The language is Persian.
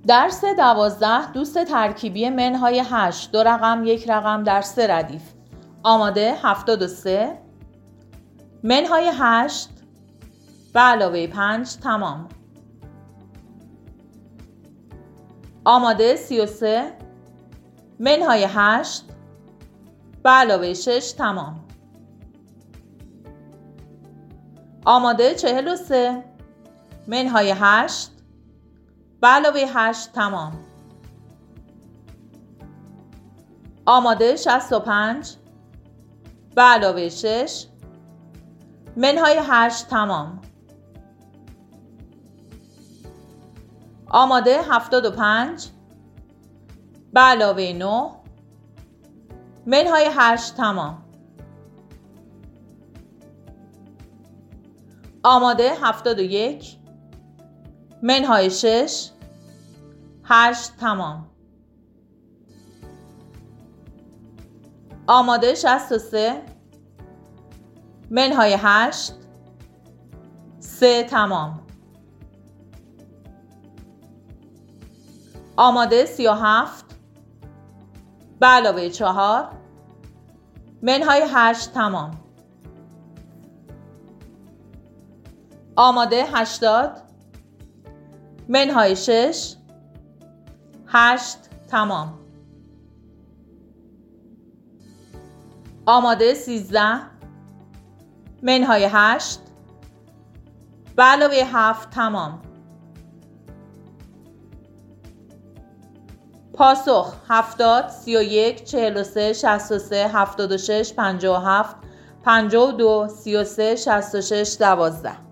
درس 12 دوست ترکیبی منهای 8 2 رقم 1 رقم در 3 ردیف. آماده 73 منهای 8 به علاوه 5 تمام. آماده 33 منهای 8 به علاوه 6 تمام. آماده 43 منهای 8 به علاوه 8 تمام. آماده 65 به علاوه 6 منهای 8 تمام. آماده 75 به علاوه 9 منهای 8 تمام. آماده 71 منهای 6 8 تمام. آماده 63 منهای 8 3 تمام. آماده 37 به علاوه 4 منهای 8 تمام. آماده 80 منهای 6 8 تمام. آماده 13 منهای 8 به علاوه 7 تمام. پاسخ 70 31 43 63 76 57 52 33 66 12.